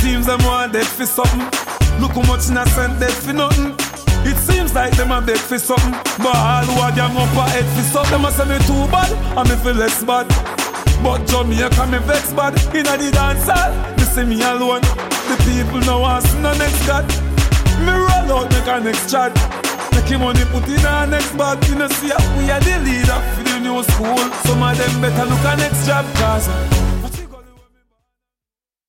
seems them want dead for something. Look how much innocent dead for nothing. It seems like them a beg for something, but all who a gang up a head for something. Them a say me too bad, and me feel less bad. But Jamaica me vex bad. Inna the dance hall, me see me alone. The people now want see no next God. Me roll out make a next chat. Make him money put in a next bag. You know see we are the leader for the new school. Some of them better look a next job, cause